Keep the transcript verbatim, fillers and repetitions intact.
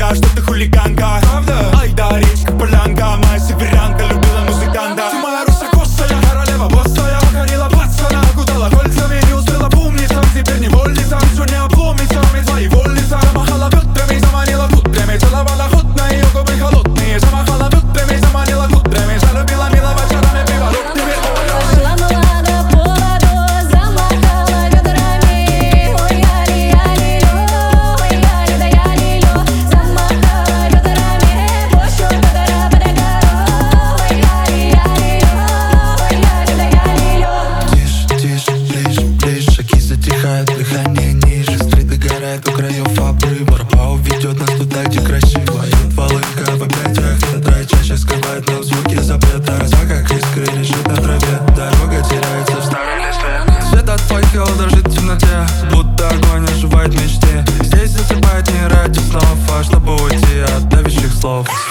говорят, что ты хулиганка. Правда? Ай да, речка полянка, моя северянка любила музыканта. Ты моя руса косая, королева боссая, покорила пацана, окутала кольцами, не успела помниться, теперь не вольница, все не обломится, мы твои вольница. Замахала бедрами, заманила кудрями, целовала охотно, ее губы холодные. Замахала бедрами, заманила кудрями, залюбила милого вечерами приворотными. Шла молода по воду, замахала бедрами. Ой, яли, яли, лё, ой, яли, да яли, лё. Замахала бедрами, пощу бедра по догору. Ой, яли, яли, лё, ой, яли, да яли, лё. Тише, тише, ближе, ближе, шаги затихают, дыхание ниже. Стрит догорает у краев обрыва. Рапау ведет нас туда, где красиво. Идет волынка в объятиях, ветра чаще скрывает нам звуки запрета. Роса как искры лежит на траве, дорога теряется в старой листве. Свет от факела дрожит в темноте, будто огонь оживает в мечте. Здесь засыпает не ради снов, а чтобы уйти от давящих слов.